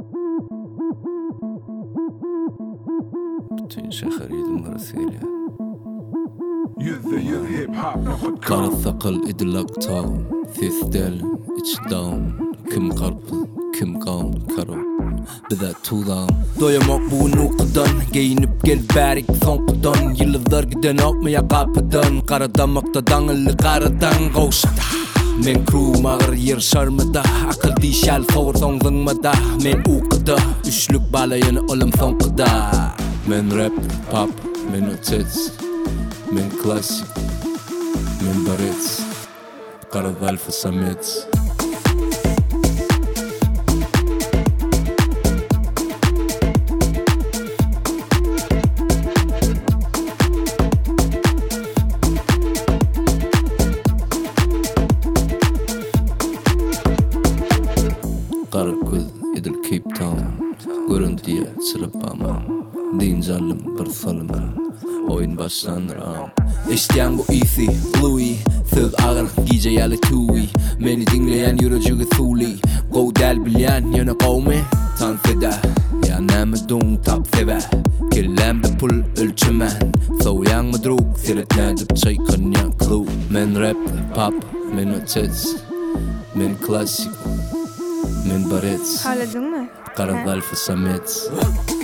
Bütün şehiriydim Marsilya. Kara thaqal idlaq taw Thisdel it's down Kim qarpız kim qawn karo Bida tuğdan Doyamak bu nuqdan Geyinip gel barik sonqdan Yıllar giden okmaya kapıdan Qaradamakta dağıllı qaradan Qavşada Men kru mağır yer şarmada Akıl dişal favor sonğınmada Men uqda Üçlük balayını olam sonqda Men rap pop Men ötets Men klasik Men barets Qaradal fasamets Qarakuz idil Cape Town Görüntüye çırpamam Din zalim bir salımam Oyun başlanır am İşteyen bu easy, Louis Söz ağır, gece yalı tui Meni dinleyen yürücüğü thuli Go del bilen yöne qavmi Tan feda Ya näme dun tap seve Kellemde pul ölçümen Soğuyan madruk Siretnedip çaykan ya clue Men rap, pop, men ötets Men klasik Men barets Xaladın mı? Qaradal fasamets